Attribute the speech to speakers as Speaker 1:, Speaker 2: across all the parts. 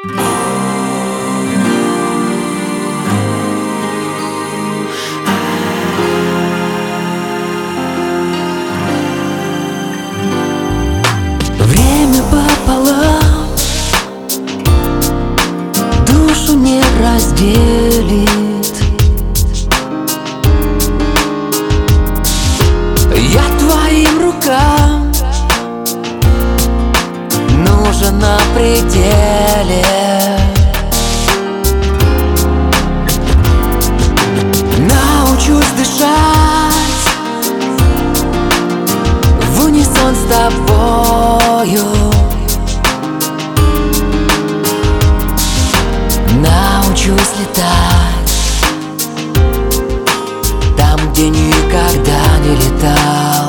Speaker 1: Время пополам душу не разделит. Я твоим рукам нужен на пределе. Научусь дышать в унисон с тобою. Научусь летать там, где никогда не летал.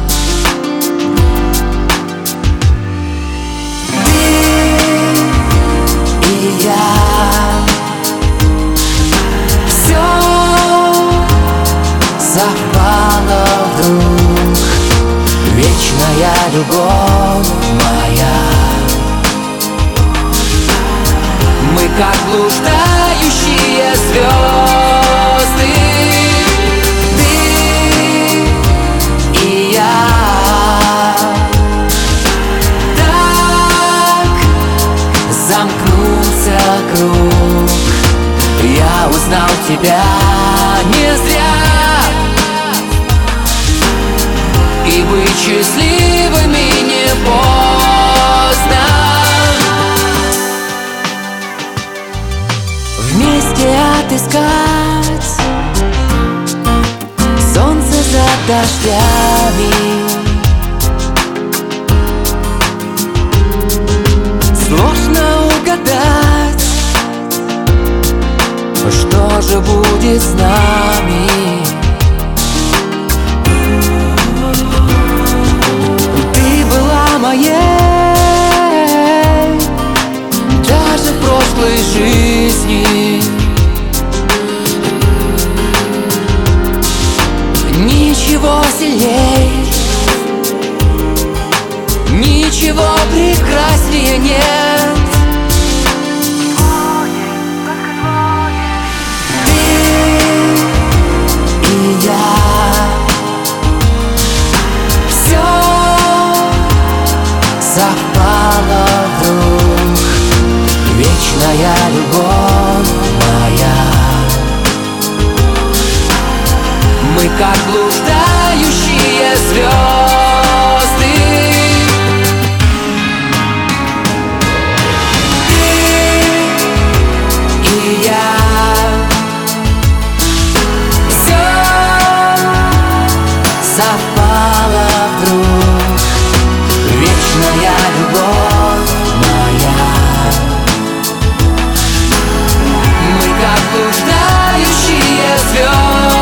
Speaker 1: Ты и я, все совпало вдруг. Вечная любовь моя. Мы как блуждающие звезды, ты и я. Так замкнулся круг. Я узнал тебя не зря. И быть счастливыми не поздно. Вместе отыскать солнце за дождями. Сложно угадать, что же будет с нами. Ты была моей даже в прошлой жизни. Ничего сильней, ничего прекраснее нет. Ты и я, все совпало вдруг. Вечная любовь моя. Мы как блуждающие звезды. Ты и я. Все совпало вдруг. Вечная любовь моя. Мы как блуждающие звезды.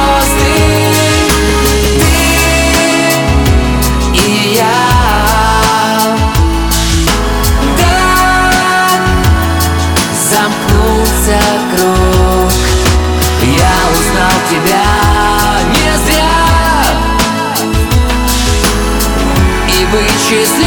Speaker 1: Замкнулся круг. Я узнал тебя не зря. И быть счастливым